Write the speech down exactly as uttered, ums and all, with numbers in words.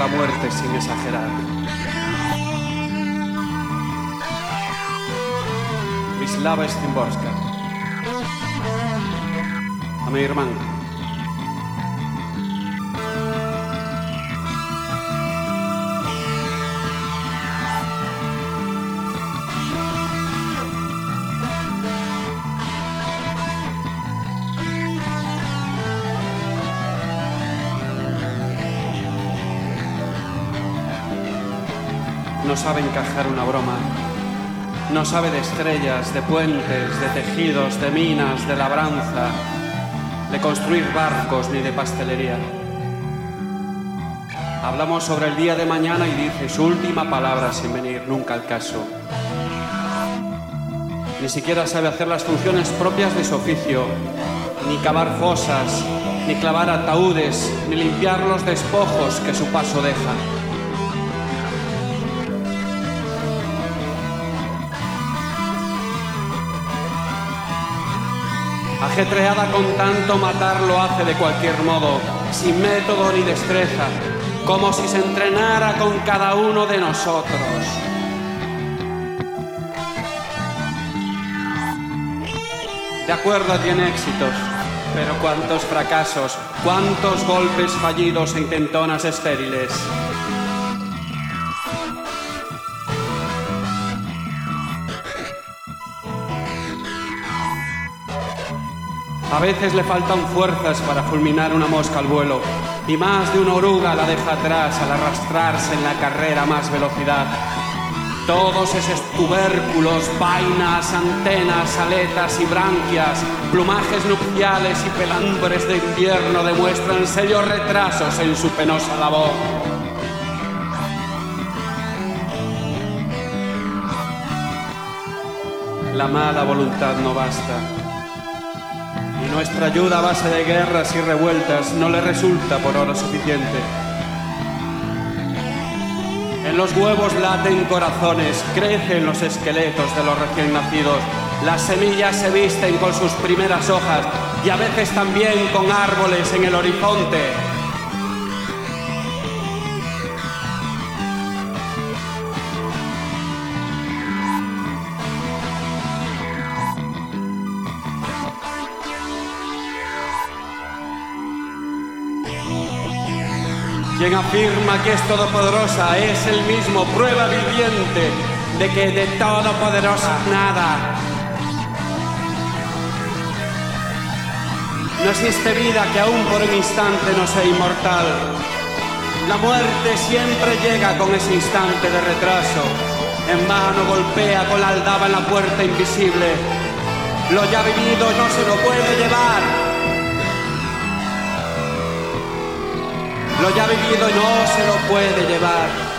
la muerte sin exagerar. Wisława Szymborska. A mi hermano. No sabe encajar una broma, no sabe de estrellas, de puentes, de tejidos, de minas, de labranza, de construir barcos ni de pastelería. Hablamos sobre el día de mañana y dice su última palabra sin venir nunca al caso. Ni siquiera sabe hacer las funciones propias de su oficio, ni cavar fosas, ni clavar ataúdes, ni limpiar los despojos que su paso deja. Ajetreada con tanto matar lo hace de cualquier modo, sin método ni destreza, como si se entrenara con cada uno de nosotros. De acuerdo, tiene éxitos, pero cuántos fracasos, cuántos golpes fallidos e intentonas estériles. A veces le faltan fuerzas para fulminar una mosca al vuelo, y más de una oruga la deja atrás al arrastrarse en la carrera a más velocidad. Todos esos tubérculos, vainas, antenas, aletas y branquias, plumajes nupciales y pelambres de invierno demuestran serios retrasos en su penosa labor. La mala voluntad no basta. Y nuestra ayuda a base de guerras y revueltas no le resulta por ahora suficiente. En los huevos laten corazones, crecen los esqueletos de los recién nacidos, las semillas se visten con sus primeras hojas y a veces también con árboles en el horizonte. Quien afirma que es todopoderosa es el mismo prueba viviente de que de todopoderosa nada. No existe vida que aún por un instante no sea inmortal. La muerte siempre llega con ese instante de retraso. En vano golpea con la aldaba en la puerta invisible. Lo ya vivido no se lo puede llevar. Lo ya vivido no se lo puede llevar.